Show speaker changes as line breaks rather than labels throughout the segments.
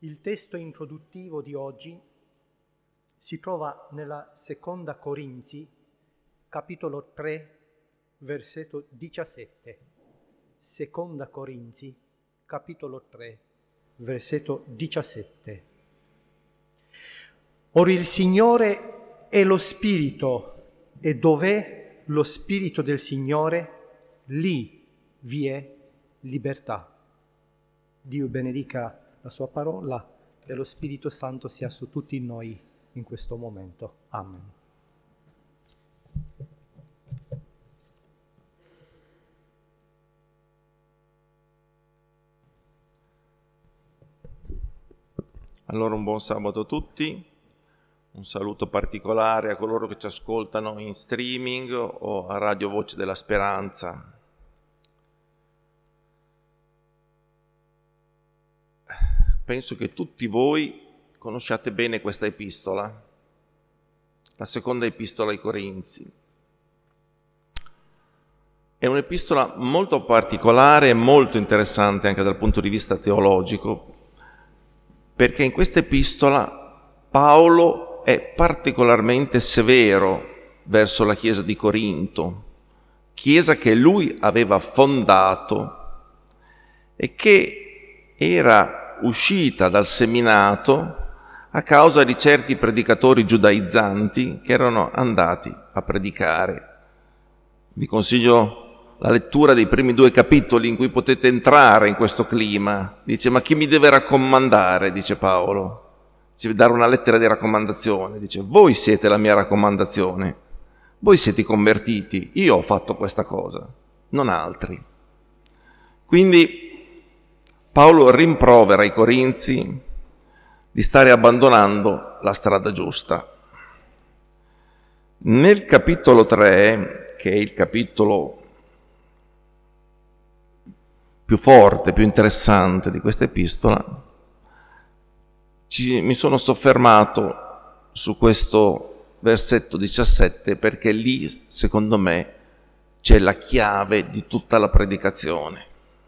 Il testo introduttivo di oggi si trova nella Seconda Corinzi, capitolo 3, versetto 17. Seconda Corinzi, capitolo 3, versetto 17. Ora il Signore è lo Spirito, e dov'è lo Spirito del Signore, lì vi è libertà. Dio benedica la sua parola e lo Spirito Santo sia su tutti noi in questo momento. Amen.
Allora un buon sabato a tutti, un saluto particolare a coloro che ci ascoltano in streaming o a Radio Voce della Speranza. Penso che tutti voi conosciate bene questa epistola, la seconda epistola ai Corinzi. È un'epistola molto particolare e molto interessante anche dal punto di vista teologico, perché in questa epistola Paolo è particolarmente severo verso la Chiesa di Corinto, chiesa che lui aveva fondato e che era uscita dal seminato a causa di certi predicatori giudaizzanti che erano andati a predicare. Vi consiglio la lettura dei primi 2 capitoli in cui potete entrare in questo clima. Dice: ma chi mi deve raccomandare? Dice Paolo. Ci deve dare una lettera di raccomandazione. Dice: voi siete la mia raccomandazione. Voi siete convertiti. Io ho fatto questa cosa, non altri. Quindi Paolo rimprovera i Corinzi di stare abbandonando la strada giusta. Nel capitolo 3, che è il capitolo più forte, più interessante di questa epistola, mi sono soffermato su questo versetto 17 perché lì, secondo me, c'è la chiave di tutta la predicazione.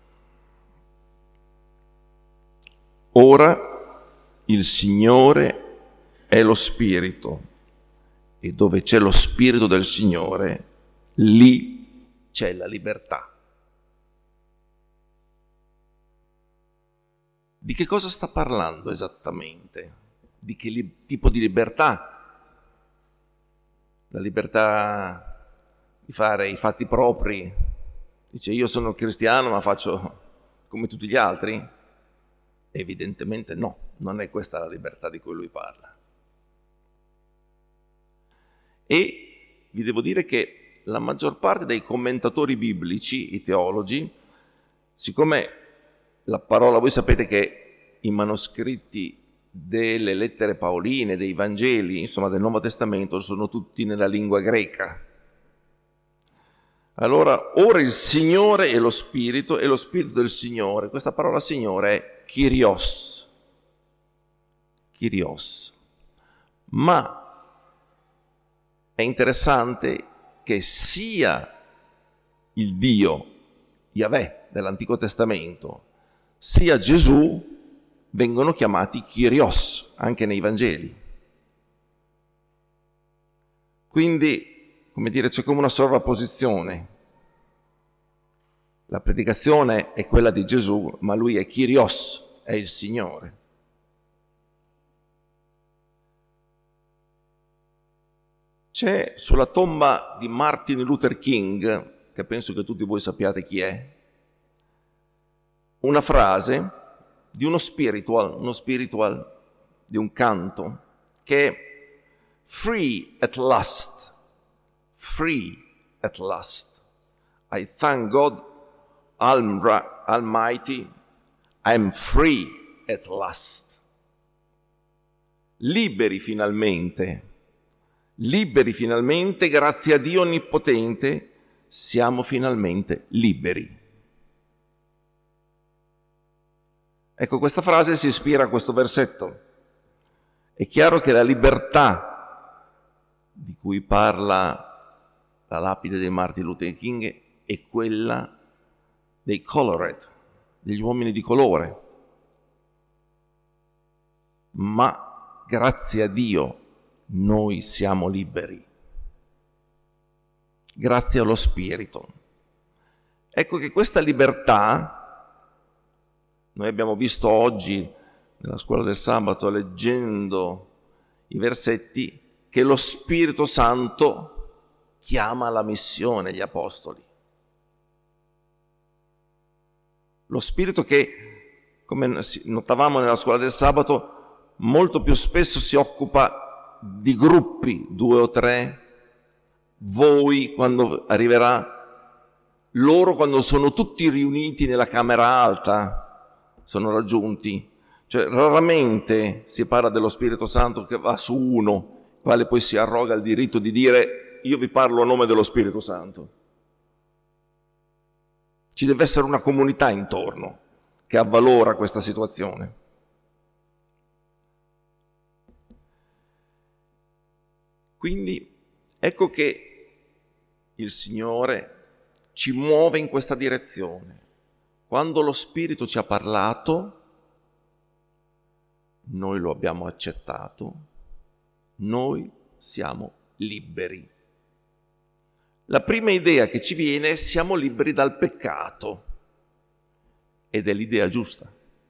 Ora il Signore è lo Spirito, e dove c'è lo Spirito del Signore, lì c'è la libertà. Di che cosa sta parlando esattamente? Di che tipo di libertà? La libertà di fare i fatti propri? Dice: io sono cristiano ma faccio come tutti gli altri? Evidentemente no, non è questa la libertà di cui lui parla. E vi devo dire che la maggior parte dei commentatori biblici, i teologi, siccome la parola, voi sapete che i manoscritti delle lettere paoline, dei Vangeli, insomma del Nuovo Testamento, sono tutti nella lingua greca. Allora, ora il Signore è lo Spirito, e lo Spirito del Signore, questa parola Signore è Kyrios. Kyrios. Ma è interessante che sia il Dio, Yahweh dell'Antico Testamento, sia Gesù vengono chiamati Kyrios anche nei Vangeli. Quindi, come dire, c'è come una sovrapposizione. La predicazione è quella di Gesù, ma lui è Kyrios, è il Signore. C'è sulla tomba di Martin Luther King, che penso che tutti voi sappiate chi è, una frase di uno spiritual di un canto, che è free at last, I thank God Almighty, I'm free at last. Liberi finalmente, grazie a Dio Onnipotente, siamo finalmente liberi. Ecco, questa frase si ispira a questo versetto. È chiaro che la libertà di cui parla la lapide di Martin Luther King è quella dei colored, degli uomini di colore. ma grazie a Dio noi siamo liberi. Grazie allo Spirito. Ecco che questa libertà, noi abbiamo visto oggi nella scuola del sabato, leggendo i versetti, che lo Spirito Santo chiama alla missione gli apostoli. Lo Spirito che, come notavamo nella scuola del sabato, molto più spesso si occupa di gruppi, 2 o 3, voi quando arriverà, loro quando sono tutti riuniti nella camera alta, sono raggiunti. Cioè raramente si parla dello Spirito Santo che va su uno, quale poi si arroga il diritto di dire io vi parlo a nome dello Spirito Santo. Ci deve essere una comunità intorno che avvalora questa situazione. Quindi ecco che il Signore ci muove in questa direzione. Quando lo Spirito ci ha parlato, noi lo abbiamo accettato, noi siamo liberi. La prima idea che ci viene è siamo liberi dal peccato, ed è l'idea giusta.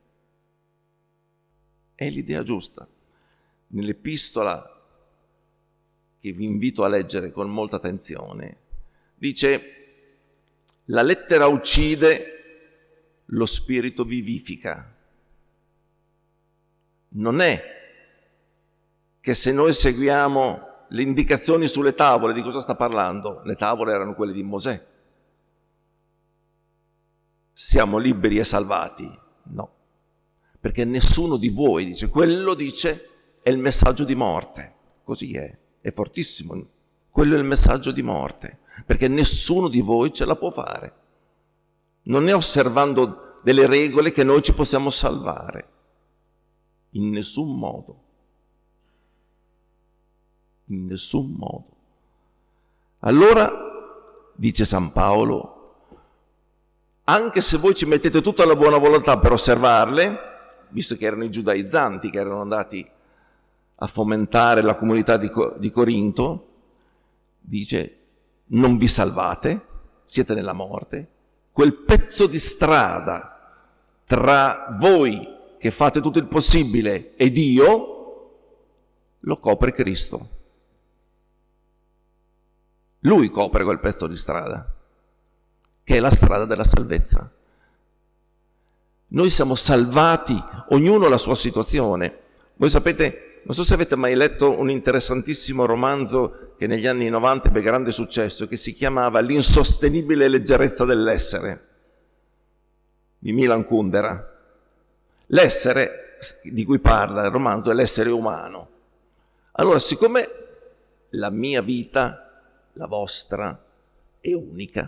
È l'idea giusta. Nell'epistola che vi invito a leggere con molta attenzione, dice: la lettera uccide, lo spirito vivifica. Non è che se noi seguiamo le indicazioni sulle tavole, di cosa sta parlando? Le tavole erano quelle di Mosè. Siamo liberi e salvati? No, perché nessuno di voi dice, quello dice è il messaggio di morte, così è fortissimo, quello è il messaggio di morte, perché nessuno di voi ce la può fare. Non è osservando delle regole che noi ci possiamo salvare, in nessun modo. In nessun modo. Allora, dice San Paolo, anche se voi ci mettete tutta la buona volontà per osservarle, visto che erano i giudaizzanti che erano andati a fomentare la comunità di Corinto, dice, non vi salvate, siete nella morte, quel pezzo di strada tra voi che fate tutto il possibile e Dio lo copre Cristo. Lui copre quel pezzo di strada, che è la strada della salvezza. Noi siamo salvati, ognuno la sua situazione. Voi sapete, non so se avete mai letto un interessantissimo romanzo che negli anni 90 ebbe grande successo, che si chiamava L'insostenibile leggerezza dell'essere, di Milan Kundera. L'essere di cui parla il romanzo è l'essere umano. Allora, siccome la mia vita, la vostra, è unica,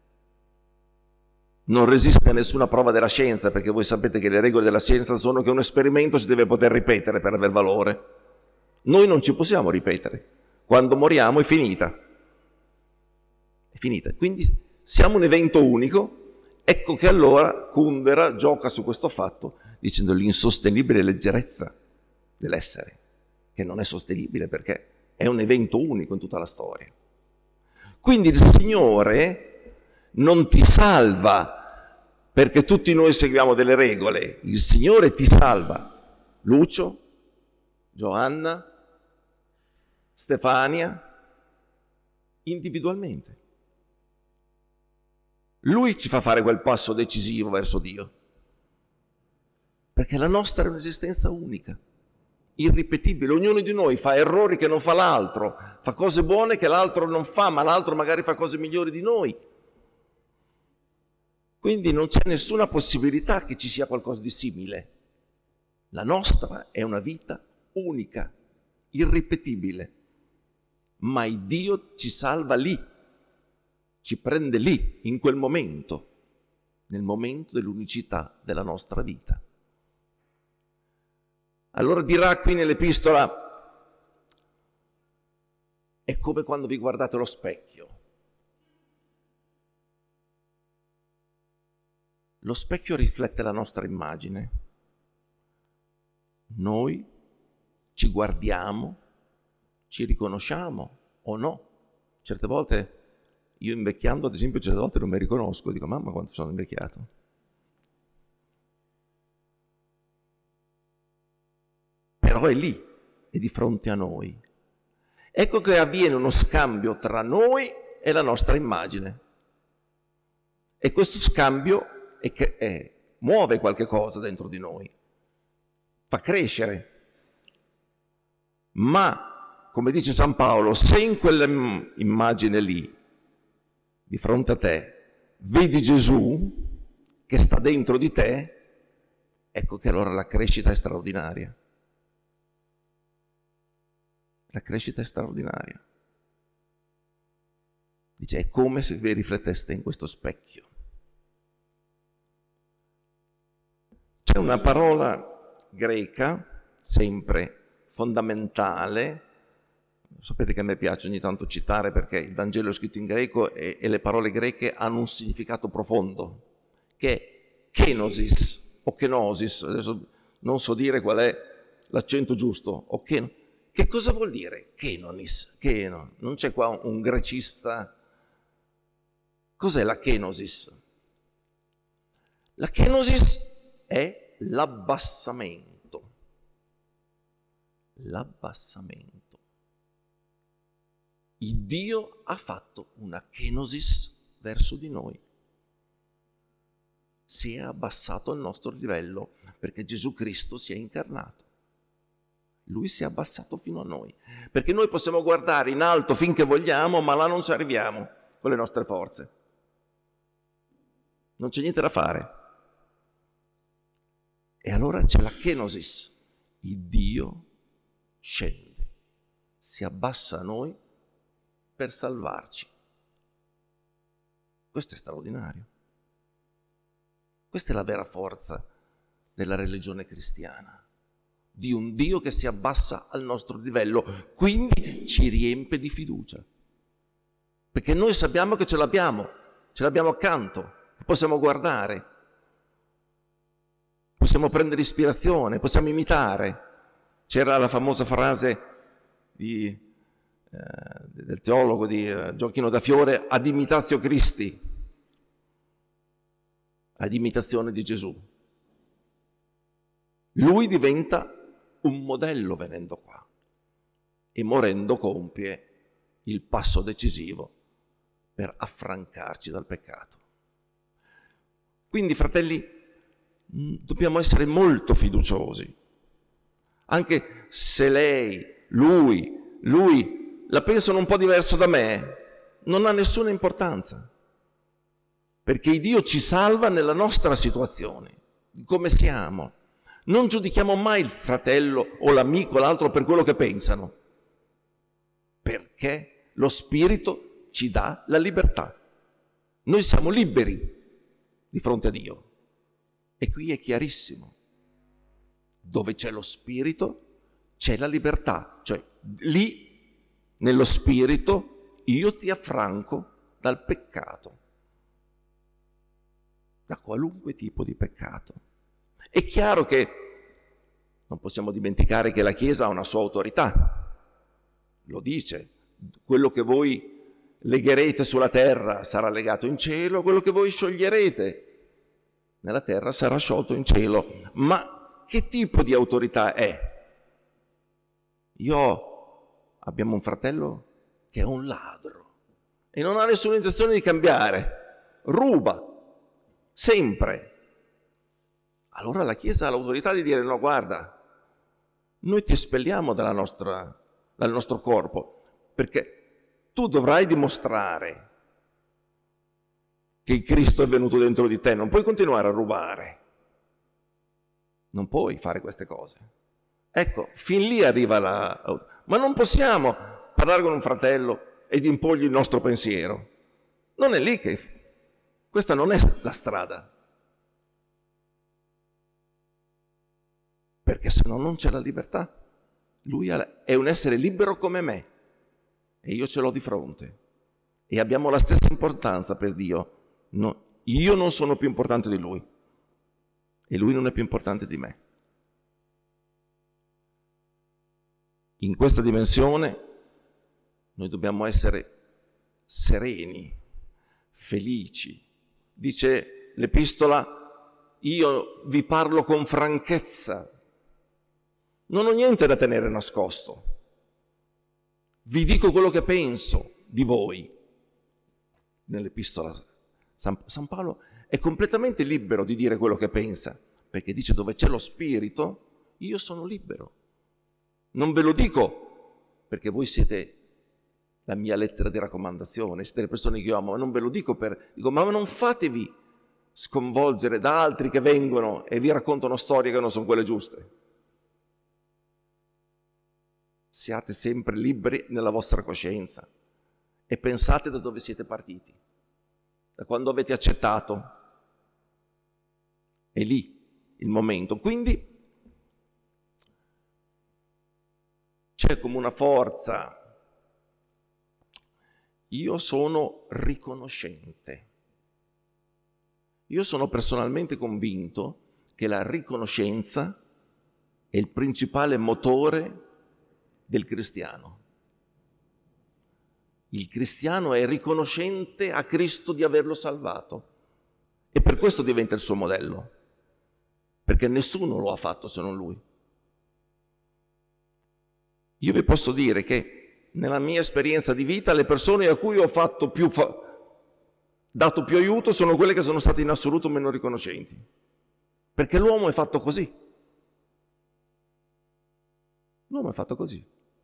non resiste a nessuna prova della scienza, perché voi sapete che le regole della scienza sono che un esperimento si deve poter ripetere per aver valore. Noi non ci possiamo ripetere. Quando moriamo è finita. È finita. Quindi siamo un evento unico. Ecco che allora Kundera gioca su questo fatto dicendo l'insostenibile leggerezza dell'essere, che non è sostenibile perché è un evento unico in tutta la storia. Quindi il Signore non ti salva perché tutti noi seguiamo delle regole, il Signore ti salva. Lucio, Giovanna, Stefania, individualmente. Lui ci fa fare quel passo decisivo verso Dio, perché la nostra è un'esistenza unica, irripetibile. Ognuno di noi fa errori che non fa l'altro, fa cose buone che l'altro non fa, ma l'altro magari fa cose migliori di noi. Quindi non c'è nessuna possibilità che ci sia qualcosa di simile. La nostra è una vita unica, irripetibile, ma il Dio ci salva lì, ci prende lì, in quel momento, nel momento dell'unicità della nostra vita. Allora dirà qui nell'epistola, è come quando vi guardate allo specchio. Lo specchio riflette la nostra immagine. Noi ci guardiamo, ci riconosciamo o no. Certe volte, io invecchiando ad esempio, certe volte non mi riconosco, dico mamma quanto sono invecchiato. Però è lì, è di fronte a noi. Ecco che avviene uno scambio tra noi e la nostra immagine. E questo scambio muove qualche cosa dentro di noi, fa crescere. Ma, come dice San Paolo, se in quell'immagine lì, di fronte a te, vedi Gesù che sta dentro di te, ecco che allora la crescita è straordinaria. La crescita è straordinaria. Dice, è come se vi rifletteste in questo specchio. C'è una parola greca, sempre fondamentale. Sapete che a me piace ogni tanto citare perché il Vangelo è scritto in greco e le parole greche hanno un significato profondo, che è kenosis o kenosis. Adesso non so dire qual è l'accento giusto, o kenosis. Che cosa vuol dire kenonis? Non c'è qua un grecista. Cos'è la kenosis? La kenosis è l'abbassamento. L'abbassamento. Il Dio ha fatto una kenosis verso di noi. Si è abbassato al nostro livello perché Gesù Cristo si è incarnato. Lui si è abbassato fino a noi, perché noi possiamo guardare in alto finché vogliamo, ma là non ci arriviamo con le nostre forze. Non c'è niente da fare. E allora c'è la kenosis. Il Dio scende, si abbassa a noi per salvarci. Questo è straordinario. Questa è la vera forza della religione cristiana. Di un Dio che si abbassa al nostro livello, quindi ci riempie di fiducia. Perché noi sappiamo che ce l'abbiamo accanto, possiamo guardare, possiamo prendere ispirazione, possiamo imitare. C'era la famosa frase del teologo di Gioacchino da Fiore, ad imitatio Christi, ad imitazione di Gesù. Lui diventa un modello venendo qua e morendo compie il passo decisivo per affrancarci dal peccato. Quindi, fratelli, dobbiamo essere molto fiduciosi, anche se lui la pensano un po' diverso da me, non ha nessuna importanza, perché Dio ci salva nella nostra situazione, di come siamo. Non giudichiamo mai il fratello o l'amico o l'altro per quello che pensano, perché lo Spirito ci dà la libertà. Noi siamo liberi di fronte a Dio. E qui è chiarissimo. Dove c'è lo Spirito, c'è la libertà. Cioè, lì, nello Spirito, io ti affranco dal peccato. Da qualunque tipo di peccato. È chiaro che non possiamo dimenticare che la Chiesa ha una sua autorità. Lo dice. Quello che voi legherete sulla terra sarà legato in cielo, quello che voi scioglierete nella terra sarà sciolto in cielo. Ma che tipo di autorità è? Abbiamo un fratello che è un ladro e non ha nessuna intenzione di cambiare, ruba sempre. Allora la Chiesa ha l'autorità di dire: no, guarda, noi ti espelliamo dal nostro corpo, perché tu dovrai dimostrare che il Cristo è venuto dentro di te, non puoi continuare a rubare, non puoi fare queste cose. Ecco, fin lì arriva ma non possiamo parlare con un fratello ed imporgli il nostro pensiero. Non è lì questa non è la strada. Perché se no non c'è la libertà. Lui è un essere libero come me e io ce l'ho di fronte e abbiamo la stessa importanza per Dio. No, io non sono più importante di lui e lui non è più importante di me. In questa dimensione noi dobbiamo essere sereni, felici. Dice l'Epistola: io vi parlo con franchezza, non ho niente da tenere nascosto, vi dico quello che penso di voi. Nell'Epistola San Paolo è completamente libero di dire quello che pensa, perché dice: dove c'è lo Spirito io sono libero. Non ve lo dico perché voi siete la mia lettera di raccomandazione, siete le persone che io amo, ma non ve lo dico dico, ma non fatevi sconvolgere da altri che vengono e vi raccontano storie che non sono quelle giuste. Siate sempre liberi nella vostra coscienza e pensate da dove siete partiti, da quando avete accettato. È lì il momento. Quindi c'è come una forza. Io sono riconoscente. Io sono personalmente convinto che la riconoscenza è il principale motore del cristiano. Il cristiano è riconoscente a Cristo di averlo salvato e per questo diventa il suo modello, perché nessuno lo ha fatto se non lui. Io vi posso dire che nella mia esperienza di vita le persone a cui ho fatto dato più aiuto sono quelle che sono state in assoluto meno riconoscenti, perché l'uomo è fatto così. L'uomo è fatto così.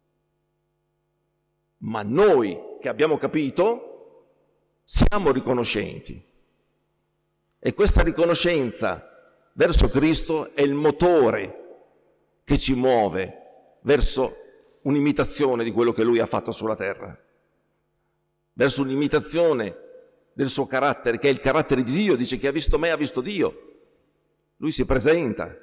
Ma noi che abbiamo capito siamo riconoscenti e questa riconoscenza verso Cristo è il motore che ci muove verso un'imitazione di quello che Lui ha fatto sulla terra, verso un'imitazione del suo carattere, che è il carattere di Dio. Dice: chi ha visto me ha visto Dio. Lui si presenta.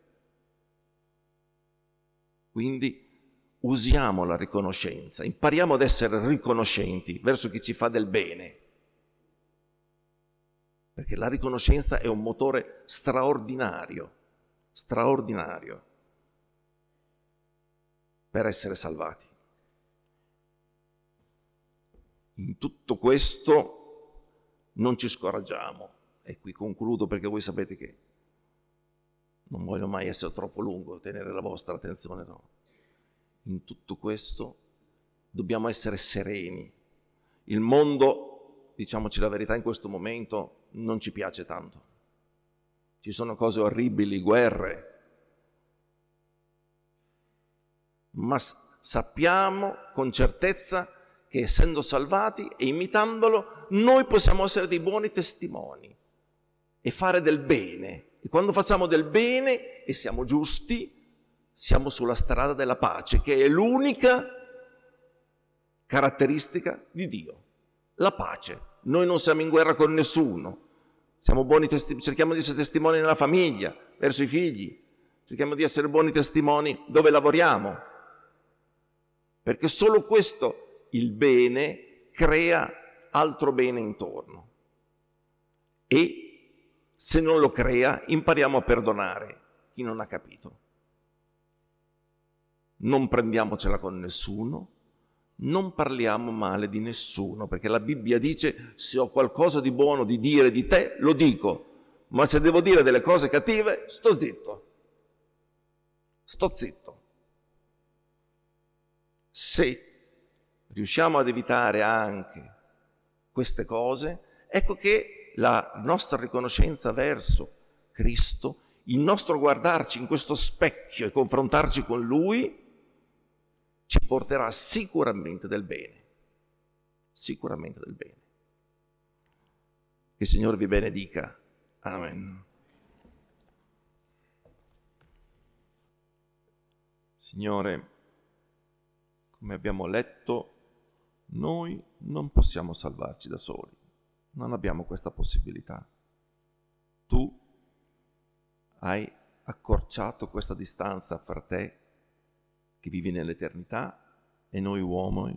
Quindi usiamo la riconoscenza, impariamo ad essere riconoscenti verso chi ci fa del bene, perché la riconoscenza è un motore straordinario per essere salvati. In tutto questo non ci scoraggiamo. E qui concludo, perché voi sapete che non voglio mai essere troppo lungo, tenere la vostra attenzione, no. In tutto questo dobbiamo essere sereni. Il mondo, diciamoci la verità, in questo momento non ci piace tanto. Ci sono cose orribili, guerre, ma sappiamo con certezza che essendo salvati e imitandolo noi possiamo essere dei buoni testimoni e fare del bene. E quando facciamo del bene e siamo giusti, siamo sulla strada della pace, che è l'unica caratteristica di Dio. La pace. Noi non siamo in guerra con nessuno. Siamo buoni cerchiamo di essere testimoni nella famiglia, verso i figli. Cerchiamo di essere buoni testimoni dove lavoriamo. Perché solo questo, il bene, crea altro bene intorno. E se non lo crea, impariamo a perdonare chi non ha capito. Non prendiamocela con nessuno, non parliamo male di nessuno, perché la Bibbia dice: se ho qualcosa di buono di dire di te, lo dico, ma se devo dire delle cose cattive, sto zitto. Se riusciamo ad evitare anche queste cose, ecco che la nostra riconoscenza verso Cristo, il nostro guardarci in questo specchio e confrontarci con Lui, ci porterà sicuramente del bene. Sicuramente del bene. Che il Signore vi benedica. Amen. Signore, come abbiamo letto, noi non possiamo salvarci da soli. Non abbiamo questa possibilità. Tu hai accorciato questa distanza fra te, che vivi nell'eternità, e noi uomini,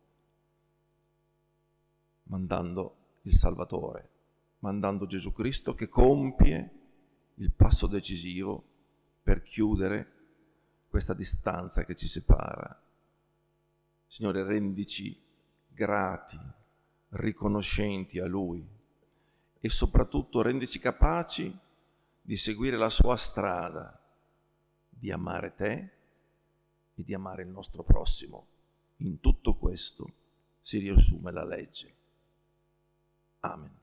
mandando il Salvatore, mandando Gesù Cristo, che compie il passo decisivo per chiudere questa distanza che ci separa. Signore, rendici grati, riconoscenti a Lui e soprattutto rendici capaci di seguire la sua strada, di amare Te e di amare il nostro prossimo. In tutto questo si riassume la legge. Amen.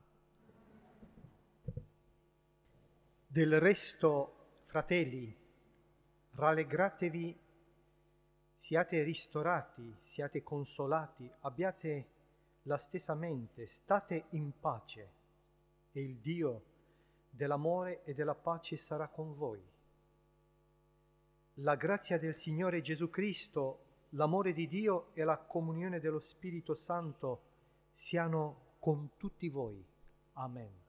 Del resto, fratelli, rallegratevi, siate ristorati, siate consolati, abbiate la stessa mente, state in pace e il Dio dell'amore e della pace sarà con voi. La grazia del Signore Gesù Cristo, l'amore di Dio e la comunione dello Spirito Santo siano con tutti voi. Amen.